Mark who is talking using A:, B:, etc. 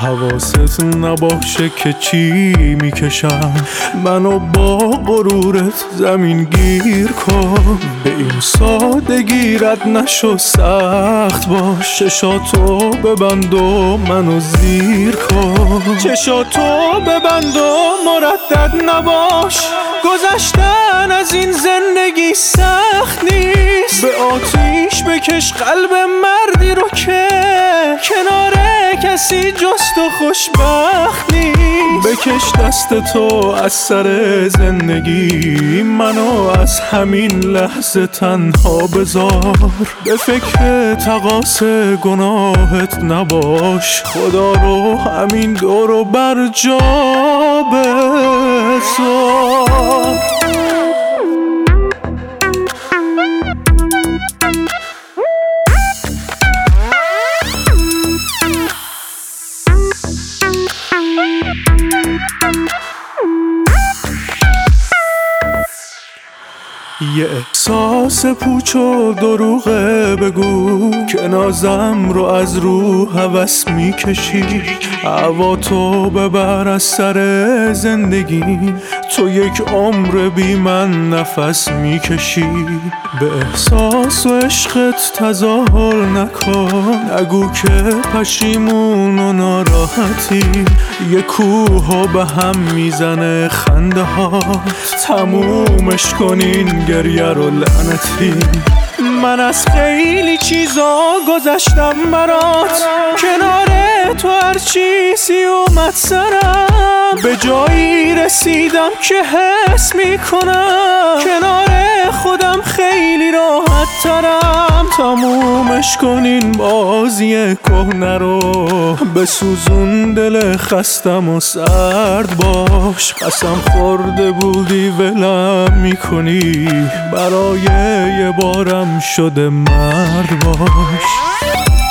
A: حواست نباشه که چی میکشم، منو با غرورت زمین گیر کن. به این سادگی رد نشو، سخت باش. چشاتو ببند و منو زیر کن، چشاتو ببند و مردد نباش. گذشتن از این زندگی سخت نیست، به آتیش بکش قلب مردی رو که کنار کسی جز تو خوشبخت نیست. بکش دست تو از سر زندگی، منو از همین لحظه تنها بذار. به فکر تقاص گناهت نباش، خدا رو همین دورو بر جا بذار. یه احساس پوچ و دروغه بگو که نازم رو از رو هوس میکشی. هوا تو ببر از سر زندگی، تو یک عمر بی من نفس میکشی. به احساس و عشقت تظاهر نکن، نگو که پشیمون و ناراحتی. یه کوه به هم میزنه خنده ها، تمومش کنین گریه رو لعنتی. من از خیلی چیزا گذشتم برات، کنار تو هرچی سی اومد سرم. به جایی رسیدم که حس میکنم کنار خودم خیلی راحت ترم. تمومش کنین بازی کهنه رو، بسوزون دل خستم و سرد باش. قسم خورده بودی ولم میکنی، برای یه بارم شده مرد باش.